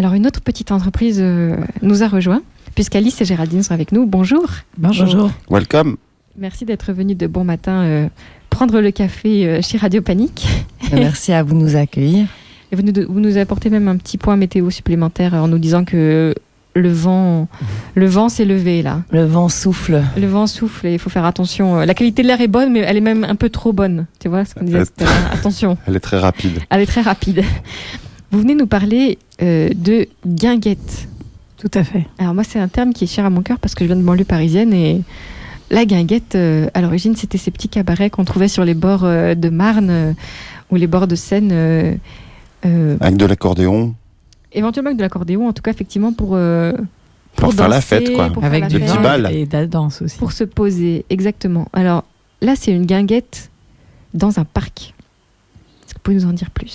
Alors, une autre petite entreprise nous a rejoint, puisqu'Alice et Géraldine sont avec nous. Bonjour. Bonjour. Welcome. Merci d'être venus de bon matin prendre le café chez Radio Panique. Merci à vous de nous accueillir. Et vous nous apportez même un petit point météo supplémentaire en nous disant que le vent s'est levé là. Le vent souffle. Le vent souffle et il faut faire attention. La qualité de l'air est bonne, mais elle est même un peu trop bonne. Tu vois ce qu'on disait tout à l'heure. Attention. Elle est très rapide. Elle est très rapide. Vous venez nous parler de guinguette. Tout à fait. Alors moi, c'est un terme qui est cher à mon cœur parce que je viens de banlieue parisienne et la guinguette, à l'origine, c'était ces petits cabarets qu'on trouvait sur les bords de Marne ou les bords de Seine. Avec de l'accordéon. Éventuellement avec de l'accordéon, en tout cas, effectivement, pour faire la fête, quoi. Avec du petits balles. Et de la danse aussi. Pour se poser, exactement. Alors là, c'est une guinguette dans un parc. Est-ce que vous pouvez nous en dire plus ?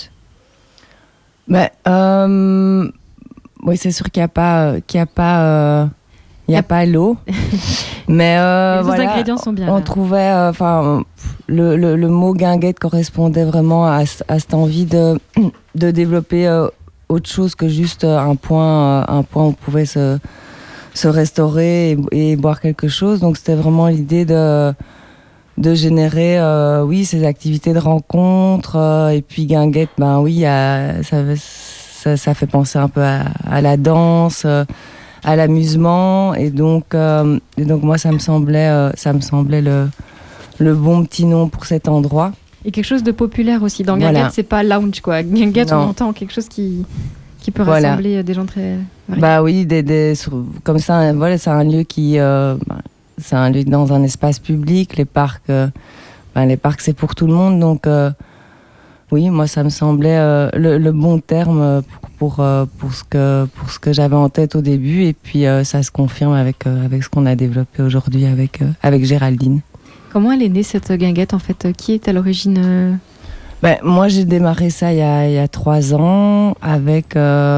Oui, c'est sûr qu'il n'y a pas l'eau. Mais les ingrédients sont bien. On là. trouvait, le mot guinguette correspondait vraiment à cette envie de développer autre chose que juste un point où on pouvait se restaurer et boire quelque chose. Donc c'était vraiment l'idée de générer, ces activités de rencontre. Et puis guinguette, ça fait penser un peu à la danse. À l'amusement et donc moi ça me semblait le bon petit nom pour cet endroit. Et quelque chose de populaire aussi. Dans guinguette, c'est pas lounge quoi. Guinguette, on entend quelque chose qui peut rassembler des gens très. Bah oui, comme ça, c'est un lieu c'est un lieu dans un espace public. Les parcs, c'est pour tout le monde. Donc oui, moi ça me semblait le bon terme pour ce que j'avais en tête au début, et puis ça se confirme avec ce qu'on a développé aujourd'hui avec Géraldine. Comment elle est née cette guinguette en fait ? Qui est à l'origine Moi j'ai démarré ça il y a 3 ans avec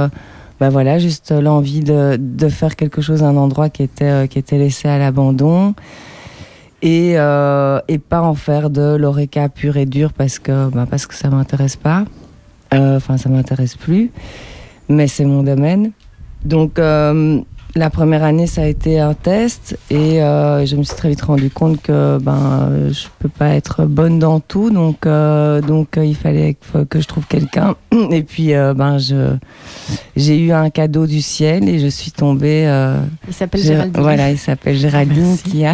juste l'envie de faire quelque chose, un endroit qui était laissé à l'abandon. Et pas en faire de l'oreca pur et dur parce que ça m'intéresse pas. Ça m'intéresse plus. Mais c'est mon domaine. Donc, la première année, ça a été un test. Et je me suis très vite rendu compte que je peux pas être bonne dans tout. Donc il fallait que je trouve quelqu'un. Et puis, j'ai eu un cadeau du ciel et je suis tombée... il s'appelle Géraldine. Voilà, il s'appelle Géraldine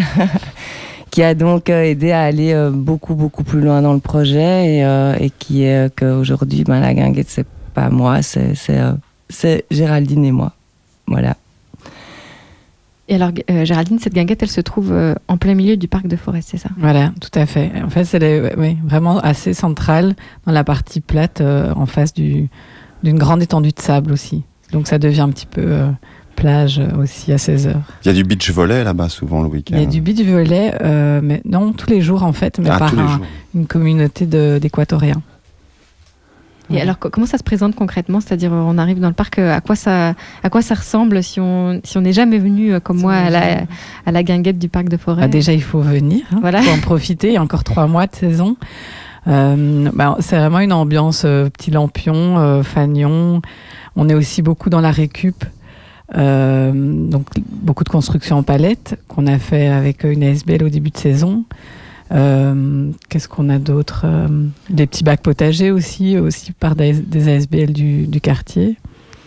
qui a donc aidé à aller beaucoup, beaucoup plus loin dans le projet et qui est qu'aujourd'hui, la guinguette, c'est pas moi, c'est Géraldine et moi. Voilà. Et alors, Géraldine, cette guinguette, elle se trouve en plein milieu du parc de Forest, c'est ça ? Voilà, tout à fait. En fait, elle est vraiment assez centrale dans la partie plate, en face d'une grande étendue de sable aussi. Donc ça devient un petit peu... plage aussi à 16h. Il y a du beach volley là-bas souvent le week-end. Il y a du beach volley, mais non tous les jours en fait, mais par une communauté d'Équatoriens. Et alors comment ça se présente concrètement ? C'est-à-dire on arrive dans le parc, à quoi ça ressemble si on n'est jamais venu comme moi à la guinguette du parc de Forêt ? Déjà il faut venir, voilà. Il faut en profiter, il y a encore 3 mois de saison. C'est vraiment une ambiance petit lampion, fanion. On est aussi beaucoup dans la récup. Donc beaucoup de construction en palette qu'on a fait avec une ASBL au début de saison. Qu'est-ce qu'on a d'autre ? Des petits bacs potagers aussi par des ASBL du quartier.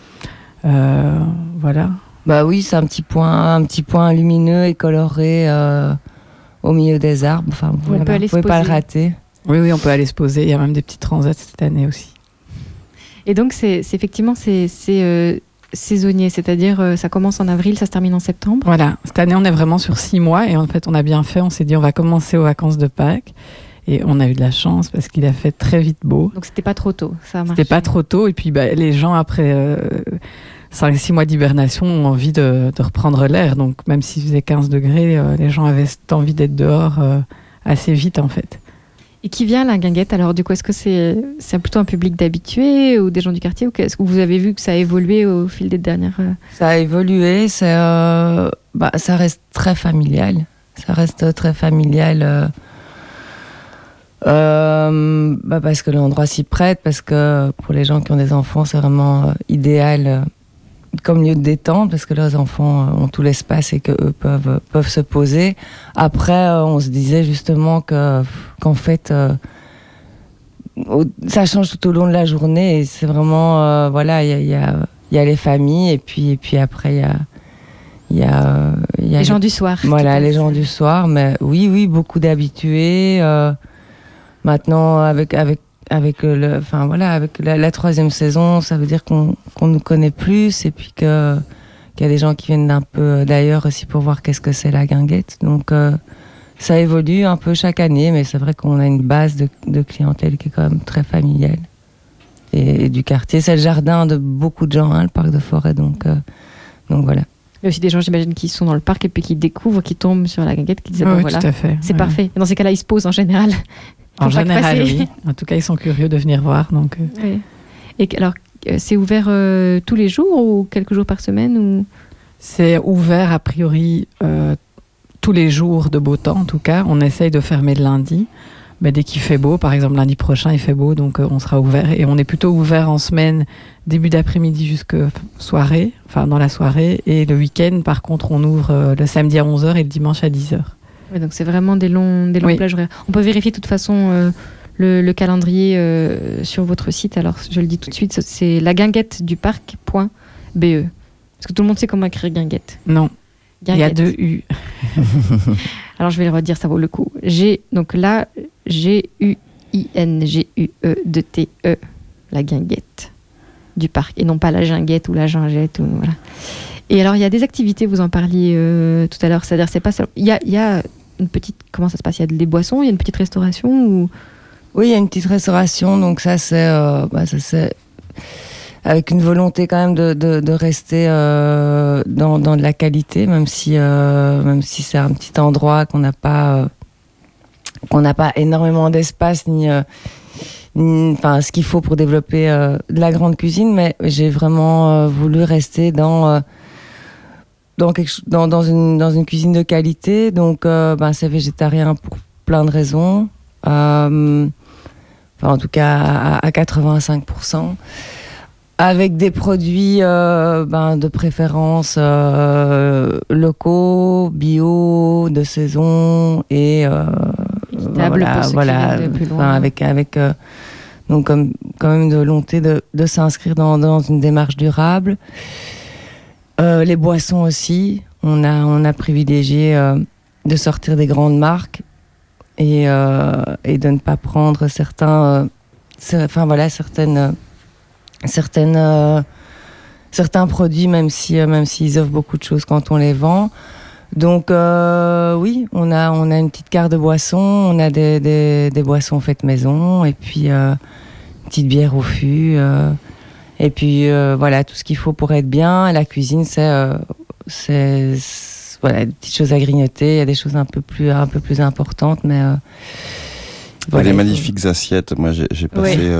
Voilà. Bah oui, c'est un petit point lumineux et coloré au milieu des arbres. Enfin, vous pouvez pas le rater. Oui, on peut aller se poser. Il y a même des petits transats cette année aussi. Et donc c'est effectivement saisonnier, c'est-à-dire ça commence en avril, ça se termine en septembre. Voilà, cette année on est vraiment sur 6 mois et en fait on a bien fait, on s'est dit on va commencer aux vacances de Pâques et on a eu de la chance parce qu'il a fait très vite beau. Donc c'était pas trop tôt, ça a marché. C'était pas trop tôt et puis les gens après 5-6 mois d'hibernation ont envie de reprendre l'air, donc même s'il faisait 15 degrés, les gens avaient cette envie d'être dehors assez vite en fait. Et qui vient à la guinguette alors du coup, est-ce que c'est plutôt un public d'habitués ou des gens du quartier, ou est-ce que vous avez vu que ça a évolué au fil des dernières Ça a évolué, ça reste très familial. Parce que l'endroit s'y prête, parce que pour les gens qui ont des enfants c'est vraiment idéal comme lieu de détente, parce que leurs enfants ont tout l'espace et qu'eux peuvent se poser. Après, on se disait justement qu'en fait, ça change tout au long de la journée et c'est vraiment, voilà, il y a les familles et puis après, il y a les gens du soir. Voilà, les gens du soir, mais oui, beaucoup d'habitués. Maintenant, avec la 3e saison, ça veut dire qu'on nous connaît plus et puis qu'il y a des gens qui viennent d'un peu d'ailleurs aussi pour voir qu'est-ce que c'est la guinguette. Donc ça évolue un peu chaque année, mais c'est vrai qu'on a une base de clientèle qui est quand même très familiale et du quartier. C'est le jardin de beaucoup de gens, le parc de Forêt, donc voilà. Il y a aussi des gens, j'imagine, qui sont dans le parc et puis qui découvrent, qui tombent sur la guinguette, qui disent oui, tout à fait. C'est parfait. Et dans ces cas-là, ils se posent en général. En général, oui. En tout cas, ils sont curieux de venir voir. Donc, oui. Et alors, c'est ouvert tous les jours ou quelques jours par semaine ou... C'est ouvert a priori tous les jours de beau temps. En tout cas, on essaye de fermer le lundi. Mais dès qu'il fait beau, par exemple lundi prochain, il fait beau, donc on sera ouvert. Et on est plutôt ouvert en semaine, début d'après-midi jusqu'à soirée, enfin dans la soirée. Et le week-end, par contre, on ouvre le samedi à 11h et le dimanche à 10h. Oui, donc c'est vraiment des longues plages horaires. On peut vérifier de toute façon le calendrier sur votre site. Alors, je le dis tout de suite, c'est laguinguetteduparc.be. Parce que tout le monde sait comment écrire guinguette. Non, guinguette. Il y a 2 U. Alors, je vais le redire, ça vaut le coup. Donc là, Guinguette, la guinguette du parc. Et non pas la ginguette ou la gingette. Voilà. Et alors, il y a des activités, vous en parliez tout à l'heure. C'est-à-dire, c'est pas seulement... Il y a une petite... Comment ça se passe ? Il y a des boissons, il y a une petite restauration ou... Oui, il y a une petite restauration. Donc ça, c'est avec une volonté quand même de rester dans de la qualité, même si c'est un petit endroit qu'on n'a pas énormément d'espace ni ce qu'il faut pour développer de la grande cuisine, mais j'ai vraiment voulu rester dans une cuisine de qualité. Donc c'est végétarien pour plein de raisons, en tout cas à 85%. Avec des produits de préférence locaux, bio, de saison et avec donc quand même de volonté de s'inscrire dans une démarche durable. Les boissons aussi, on a privilégié de sortir des grandes marques et de ne pas prendre certains produits, même s'ils offrent beaucoup de choses quand on les vend. Donc oui, on a une petite carte de boissons, on a des boissons faites maison et puis une petite bière au fût et puis voilà tout ce qu'il faut pour être bien. Et la cuisine, c'est voilà, des petites choses à grignoter, il y a des choses un peu plus importantes, mais des magnifiques assiettes. Moi, j'ai passé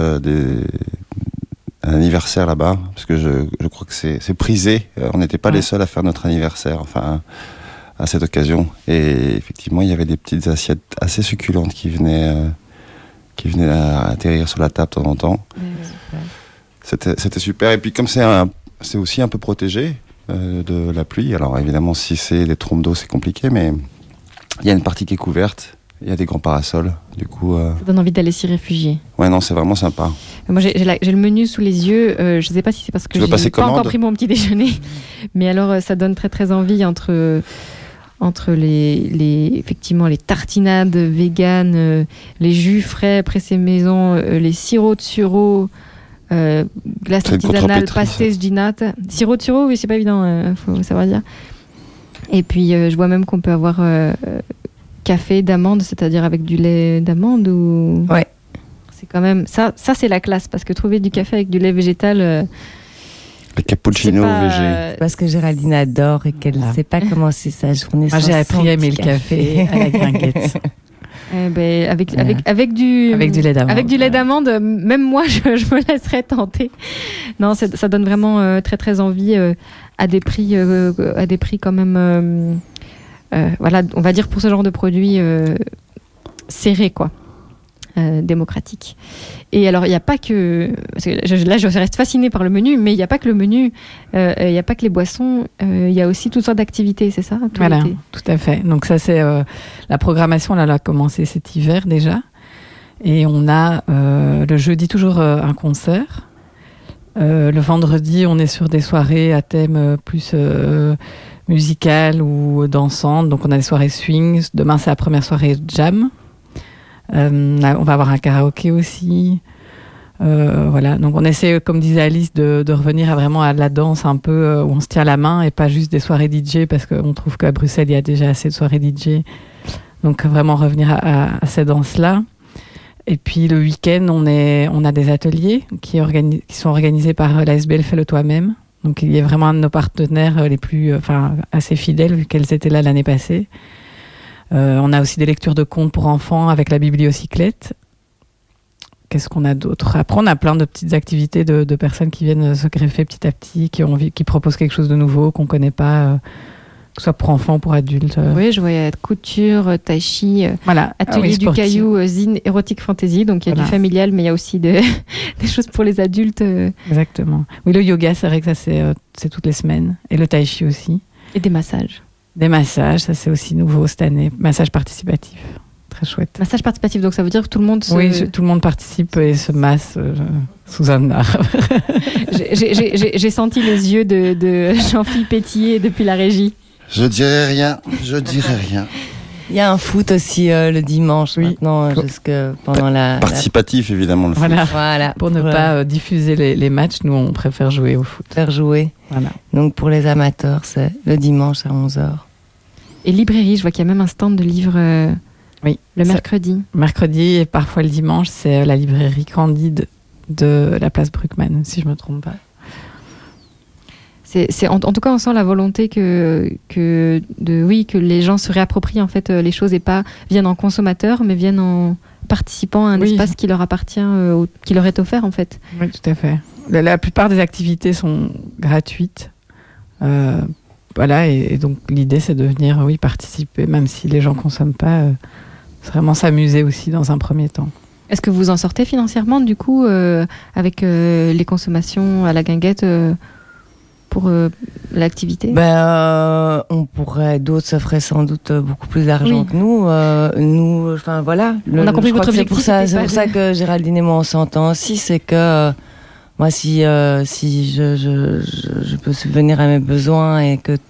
un anniversaire là-bas, parce que je crois que c'est prisé. On n'était pas les seuls à faire notre anniversaire, enfin, à cette occasion. Et effectivement, il y avait des petites assiettes assez succulentes qui venaient atterrir sur la table de temps en temps. C'était super. Et puis, comme c'est aussi un peu protégé de la pluie, alors évidemment, si c'est des trompes d'eau, c'est compliqué, mais il y a une partie qui est couverte. Il y a des grands parasols, du coup... Ça donne envie d'aller s'y réfugier. Ouais, non, c'est vraiment sympa. Moi, j'ai le menu sous les yeux. Je ne sais pas si c'est parce que je n'ai pas encore pris mon petit déjeuner. Mais alors, ça donne très, très envie entre effectivement, les tartinades véganes, les jus frais pressés maison, les sirops de sureau, glace artisanale, pastéis ginate. Sirop de sureau, oui, c'est pas évident, faut savoir dire. Et puis, je vois même qu'on peut avoir... café d'amande, c'est-à-dire avec du lait d'amande ou... Ouais. C'est quand même... Ça c'est la classe, parce que trouver du café avec du lait végétal... le cappuccino végé. Parce que Géraldine adore et qu'elle ne sait pas commencer sa journée sans j'ai appris à aimer le café à la guinguette. Avec du lait d'amande. Avec du lait d'amande, même moi, je me laisserais tenter. Non, ça donne vraiment très, très envie à des prix quand même... voilà, on va dire pour ce genre de produit serré, quoi. démocratique. Et alors, il n'y a pas que... Parce que là, je reste fascinée par le menu, mais il n'y a pas que le menu, il n'y a pas que les boissons, il y a aussi toutes sortes d'activités, c'est ça? Voilà, tout à fait. Donc ça, c'est la programmation, là, elle a commencé cet hiver déjà. Et on a le jeudi toujours un concert. Le vendredi, on est sur des soirées à thème plus musical ou dansante. Donc on a des soirées swing. Demain, c'est la première soirée jam. On va avoir un karaoké aussi. Voilà. Donc on essaie, comme disait Alice, de revenir vraiment à la danse un peu où on se tient la main et pas juste des soirées DJ, parce qu'on trouve qu'à Bruxelles, il y a déjà assez de soirées DJ. Donc vraiment revenir à ces danses-là. Et puis le week-end, on a des ateliers qui sont organisés par l'ASBL Fais-le toi-même. Donc il y a vraiment un de nos partenaires les plus, assez fidèles, vu qu'elles étaient là l'année passée. On a aussi des lectures de contes pour enfants avec la bibliocyclette. Qu'est-ce qu'on a d'autre? Après, on a plein de petites activités de personnes qui viennent se greffer petit à petit, qui proposent quelque chose de nouveau qu'on ne connaît pas, que ce soit pour enfants ou pour adultes. Oui, je voyais couture, tai chi, voilà. atelier du caillou, zine, érotique fantasy. Donc il y a du familial, mais il y a aussi des choses pour les adultes. Exactement. Oui, le yoga, c'est vrai que ça, c'est toutes les semaines. Et le tai chi aussi. Et des massages. Des massages, ça c'est aussi nouveau cette année. Massage participatif. Très chouette. Massage participatif, donc ça veut dire que tout le monde Oui, tout le monde participe et se masse sous un arbre. J'ai senti les yeux de Jean-Philippe pétiller depuis la régie. Je dirais rien. Il y a un foot aussi le dimanche maintenant, jusque pendant participatif évidemment le foot. Voilà. Pour ne pas diffuser les matchs, nous on préfère jouer au foot. Faire jouer. Voilà. Donc pour les amateurs, c'est le dimanche à 11h. Et librairie, je vois qu'il y a même un stand de livres le mercredi. Mercredi et parfois le dimanche, c'est la librairie Candide de la place Bruckmann, si je ne me trompe pas. En tout cas, on sent la volonté que les gens se réapproprient en fait les choses et pas viennent en consommateurs, mais viennent en participant à un espace qui leur appartient, qui leur est offert en fait. Oui, tout à fait. La plupart des activités sont gratuites. Voilà, et donc l'idée c'est de venir participer, même si les gens ne consomment pas, c'est vraiment s'amuser aussi dans un premier temps. Est-ce que vous en sortez financièrement du coup avec les consommations à la guinguette pour l'activité? On pourrait, d'autres se feraient sans doute beaucoup plus d'argent que nous. Nous, enfin voilà. On a compris votre objectif. C'est pour ça que Géraldine et moi on s'entend aussi, c'est que moi si je peux subvenir à mes besoins et que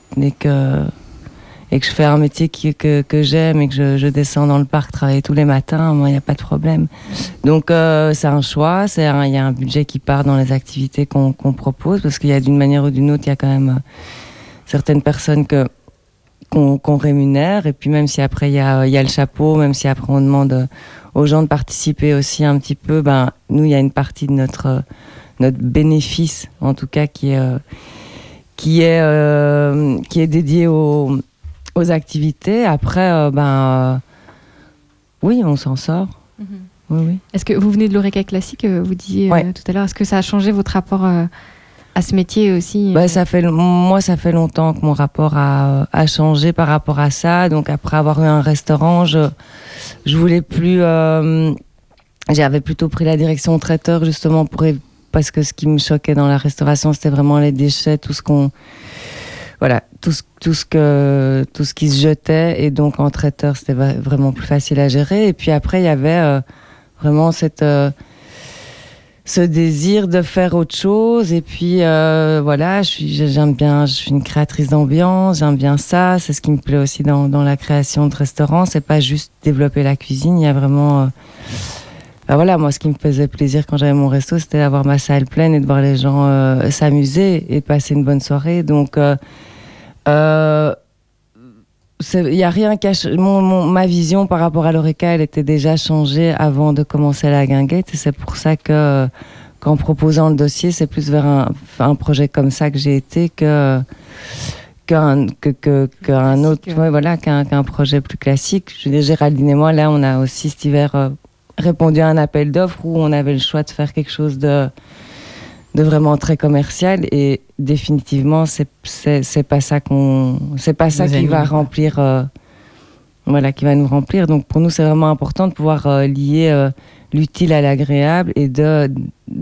je fais un métier que j'aime et que je descends dans le parc travailler tous les matins, moi il n'y a pas de problème. Donc c'est un choix, il y a un budget qui part dans les activités qu'on propose, parce qu'il y a d'une manière ou d'une autre, il y a quand même certaines personnes qu'on rémunère, et puis même si après il y a le chapeau, même si après on demande aux gens de participer aussi un petit peu, nous il y a une partie de notre bénéfice en tout cas qui est dédié aux activités. Après, oui, on s'en sort. Mm-hmm. Oui. Est-ce que vous venez de l'Oreca classique, vous disiez tout à l'heure, est-ce que ça a changé votre rapport à ce métier aussi? Ça fait longtemps que mon rapport a changé par rapport à ça. Donc après avoir eu un restaurant, je voulais plus... j'avais plutôt pris la direction traiteur justement parce que ce qui me choquait dans la restauration, c'était vraiment les déchets, tout ce qui se jetait, et donc en traiteur c'était vraiment plus facile à gérer. Et puis après il y avait vraiment ce désir de faire autre chose. Et puis je suis une créatrice d'ambiance, j'aime bien ça, c'est ce qui me plaît aussi dans la création de restaurants. C'est pas juste développer la cuisine, il y a vraiment moi, ce qui me faisait plaisir quand j'avais mon resto, c'était d'avoir ma salle pleine et de voir les gens s'amuser et de passer une bonne soirée. Donc il y a rien ma vision par rapport à l'Oreca, elle était déjà changée avant de commencer la guinguette, et c'est pour ça que qu'en proposant le dossier, c'est plus vers un projet comme ça que j'ai été qu'un autre, qu'un projet plus classique. Je veux dire, Géraldine et moi, là, on a aussi cet hiver répondu à un appel d'offres où on avait le choix de faire quelque chose de vraiment très commercial, et définitivement c'est pas ça qui va remplir qui va nous remplir. Donc pour nous c'est vraiment important de pouvoir lier l'utile à l'agréable et de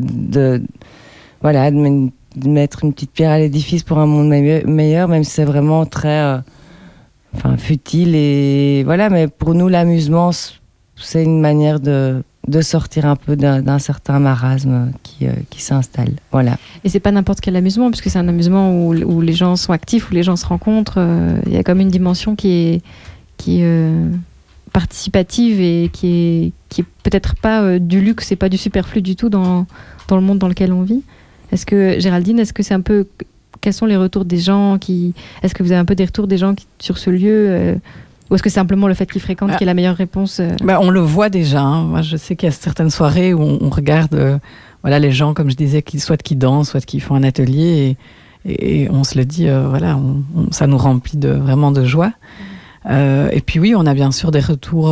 mettre une petite pierre à l'édifice pour un monde meilleur, même si c'est vraiment très futile. Et voilà, mais pour nous, l'amusement, c'est une manière de sortir un peu d'un certain marasme qui s'installe. Voilà. Et c'est pas n'importe quel amusement, puisque c'est un amusement où les gens sont actifs, où les gens se rencontrent. Il y a comme une dimension qui est participative et qui est peut-être pas du luxe et pas du superflu du tout dans le monde dans lequel on vit. Géraldine, est-ce que c'est un peu... Quels sont les retours des gens Est-ce que vous avez un peu des retours des gens sur ce lieu ou est-ce que c'est simplement le fait qu'ils fréquentent qui est la meilleure réponse On le voit déjà. Moi, je sais qu'il y a certaines soirées où on regarde les gens, comme je disais, soit qui dansent, soit qui font un atelier. Et on se le dit, ça nous remplit vraiment de joie. Et puis oui, on a bien sûr des retours,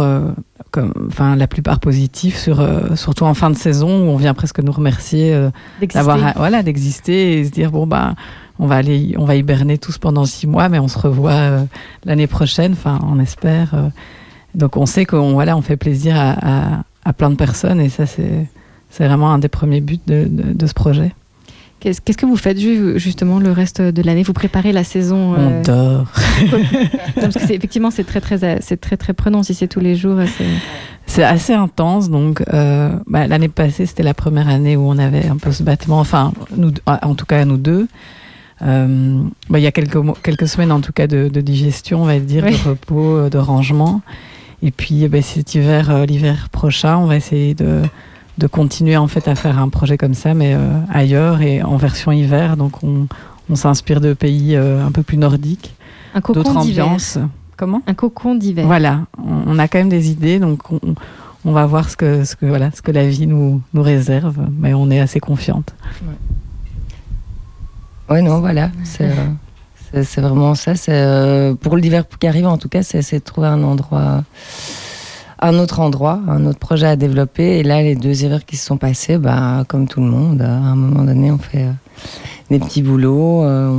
la plupart positifs, surtout en fin de saison, où on vient presque nous remercier d'exister et se dire on va hiberner tous pendant 6 mois, mais on se revoit l'année prochaine. Enfin, on espère. Donc on sait qu'on fait plaisir à plein de personnes, et ça c'est vraiment un des premiers buts de ce projet. Qu'est-ce que vous faites justement le reste de l'année? Vous préparez la saison On dort. Parce que effectivement, c'est très, très prenant si c'est tous les jours. C'est assez intense. Donc, l'année passée, c'était la première année où on avait un peu ce battement. Enfin, en tout cas, nous deux. Il y a quelques semaines, en tout cas, de digestion, on va dire, de repos, de rangement. Et puis, cet l'hiver prochain, on va essayer de continuer en fait à faire un projet comme ça, mais ailleurs et en version hiver. Donc on s'inspire de pays un peu plus nordiques, d'autres ambiances. Comment ? Un cocon d'hiver. Voilà, on a quand même des idées, donc on va voir ce que la vie nous réserve, mais on est assez confiante. Ouais, non, voilà, c'est vraiment ça. C'est pour l'hiver qui arrive, en tout cas, c'est de trouver un autre endroit, un autre projet à développer. Et là, les 2 hivers qui se sont passés, comme tout le monde, à un moment donné, on fait des petits boulots.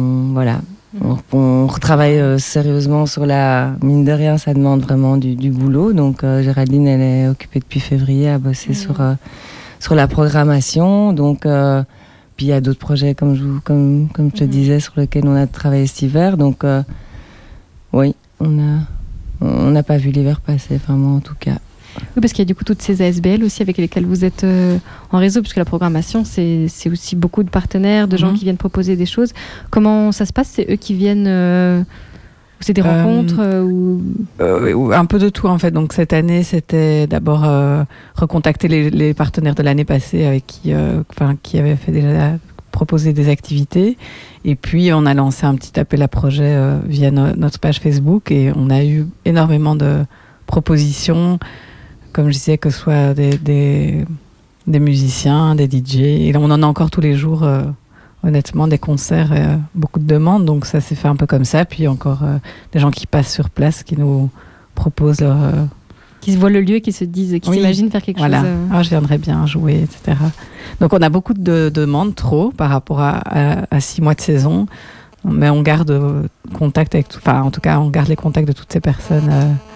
On retravaille sérieusement sur mine de rien, ça demande vraiment du boulot. Donc, Géraldine, elle est occupée depuis février à bosser sur la programmation. Donc, puis il y a d'autres projets, comme je te disais, sur lesquels on a travaillé cet hiver. Donc, oui, on n'a pas vu l'hiver passer, vraiment, en tout cas. Oui, parce qu'il y a du coup toutes ces ASBL aussi avec lesquelles vous êtes en réseau, puisque la programmation, c'est aussi beaucoup de partenaires, de gens qui viennent proposer des choses. Comment ça se passe? C'est eux qui viennent ou c'est des rencontres un peu de tout, en fait. Donc, cette année, c'était d'abord recontacter les partenaires de l'année passée avec qui avaient fait déjà proposer des activités. Et puis, on a lancé un petit appel à projet via notre page Facebook, et on a eu énormément de propositions, comme je disais, que ce soit des musiciens, des DJ. Et on en a encore tous les jours, honnêtement, des concerts, beaucoup de demandes. Donc, ça s'est fait un peu comme ça. Puis, encore des gens qui passent sur place, qui nous proposent leur... qui se voient le lieu, qui se disent, qui s'imaginent faire quelque chose. Je viendrais bien jouer, etc. Donc on a beaucoup de demandes, trop, par rapport à 6 mois de saison, mais on garde contact avec en tout cas, on garde les contacts de toutes ces personnes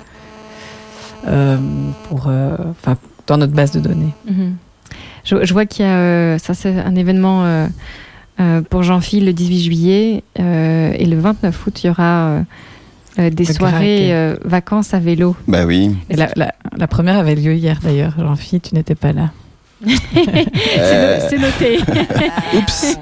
dans notre base de données. Je vois qu'il y a, ça c'est un événement pour Jean-Phil le 18 juillet, et le 29 août, il y aura... des soirées vacances à vélo. Bah oui. Et la première avait lieu hier d'ailleurs. Jean-Philippe, tu n'étais pas là. C'est noté. Oups.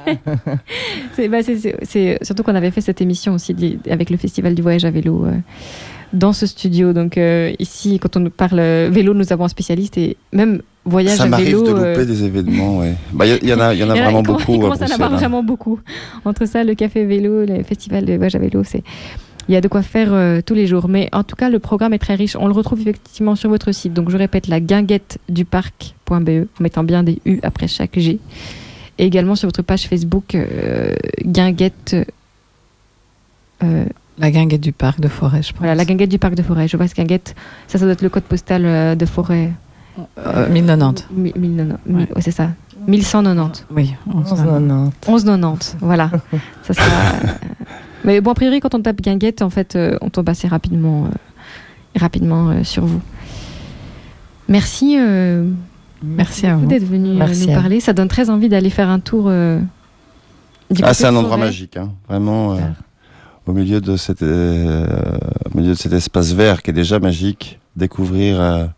C'est surtout qu'on avait fait cette émission aussi avec le Festival du voyage à vélo dans ce studio. Donc ici, quand on parle vélo, nous avons un spécialiste, et même voyage à vélo. Ça m'arrive de louper des événements, ouais. Il y en a vraiment beaucoup. Il commence à en avoir vraiment beaucoup. Entre ça, le café vélo, le Festival du voyage à vélo, il y a de quoi faire tous les jours. Mais en tout cas, le programme est très riche. On le retrouve effectivement sur votre site. Donc, je répète, la guinguetteduparc.be, en mettant bien des U après chaque G. Et également sur votre page Facebook, Guinguette... la Guinguette du Parc de Forêt, je pense. Voilà, la Guinguette du Parc de Forêt. Je vois ce Guinguette, ça doit être le code postal de Forêt. 1090. 1090. Ouais, c'est ça. 1190. Oui, 1190. 1190, voilà. Ça sera... Mais bon, a priori, quand on tape Guinguette, en fait, on tombe assez rapidement sur vous. Merci Merci à vous d'être venu nous parler. Ça donne très envie d'aller faire un tour. C'est un endroit magique, hein. Vraiment. Au milieu de cet espace vert qui est déjà magique, découvrir une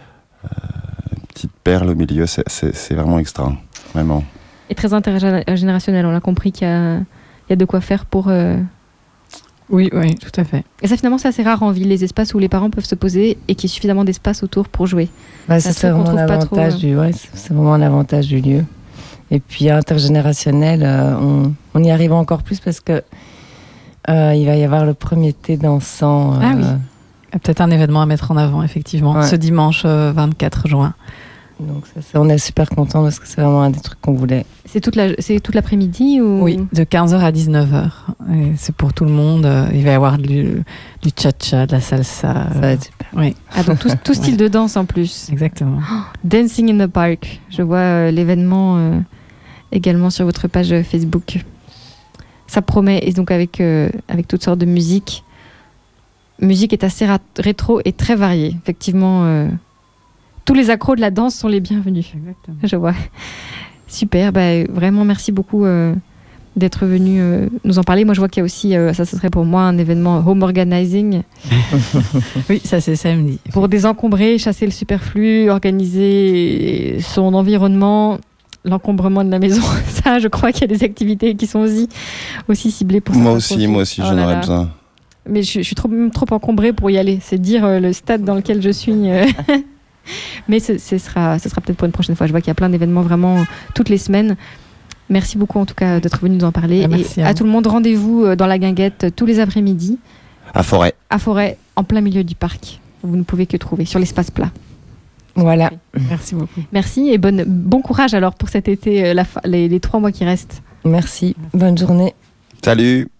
petite perle au milieu, c'est vraiment extra, vraiment. Et très intergénérationnel, on l'a compris qu'il y a de quoi faire pour... Oui, tout à fait. Et ça, finalement, c'est assez rare en ville, les espaces où les parents peuvent se poser et qu'il y ait suffisamment d'espace autour pour jouer. C'est vraiment l'avantage c'est vraiment un avantage du lieu. Et puis intergénérationnel, on y arrive encore plus parce que il va y avoir le premier thé dansant. Ah oui. Peut-être un événement à mettre en avant, effectivement, ce dimanche 24 juin. Donc on est super contents parce que c'est vraiment un des trucs qu'on voulait. C'est toute l'après-midi ou... Oui, de 15h à 19h. Et c'est pour tout le monde. Il va y avoir du cha-cha, de la salsa. Ça va être super. Oui. Ah, donc tout style de danse en plus. Exactement. Dancing in the Park. Je vois l'événement également sur votre page Facebook. Ça promet, et donc avec toutes sortes de musique. Musique est assez rétro et très variée. Effectivement, tous les accros de la danse sont les bienvenus. Exactement. Je vois. Super, vraiment merci beaucoup d'être venu nous en parler. Moi je vois qu'il y a aussi, ça ce serait pour moi un événement home organizing. Oui, ça c'est samedi. Pour désencombrer, chasser le superflu, organiser son environnement, l'encombrement de la maison. Ça, je crois qu'il y a des activités qui sont aussi ciblées pour ça. Moi aussi, j'en aurais besoin. Mais je suis trop encombrée pour y aller. C'est dire le stade dans lequel je suis. Mais ce sera peut-être pour une prochaine fois. Je vois qu'il y a plein d'événements vraiment toutes les semaines. Merci beaucoup en tout cas d'être venu nous en parler. Merci et à tout le monde, rendez-vous dans la Guinguette tous les après-midi. À Forêt, en plein milieu du parc. Vous ne pouvez que trouver sur l'espace plat. Voilà. Merci beaucoup. Merci et bon courage alors pour cet été, les 3 mois qui restent. Merci. Bonne journée. Salut.